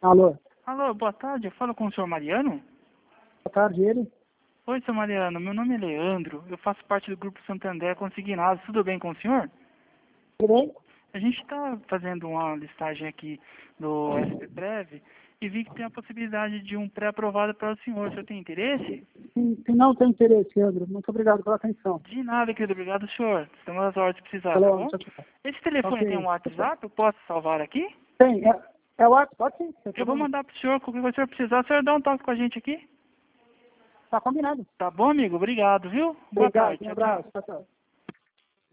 Alô, Alô, boa tarde, eu falo com o senhor Mariano? boa tarde, ele? Oi, senhor Mariano, meu nome é Leandro, eu faço parte do Grupo Santander Consignado, tudo bem com o senhor? Tudo bem? A gente está fazendo uma listagem aqui do SPPrev e vi que tem a possibilidade de um pré-aprovado para o senhor tem interesse? Se não tem interesse, Leandro, muito obrigado pela atenção. De nada, querido, obrigado, senhor. Estamos às ordens se precisar, tá Falou, bom? tchau, tchau. Esse telefone tem um Ok, tchau, tchau. WhatsApp, eu posso salvar aqui? Tem, é o WhatsApp, pode sim, sem Eu vou problema. mandar para o senhor, qualquer coisa que o senhor precisar, o senhor dá um toque com a gente aqui? Tá combinado. Tá bom, amigo? Obrigado, viu? Boa Obrigado, tarde, um tchau, tchau. abraço, tchau, tchau.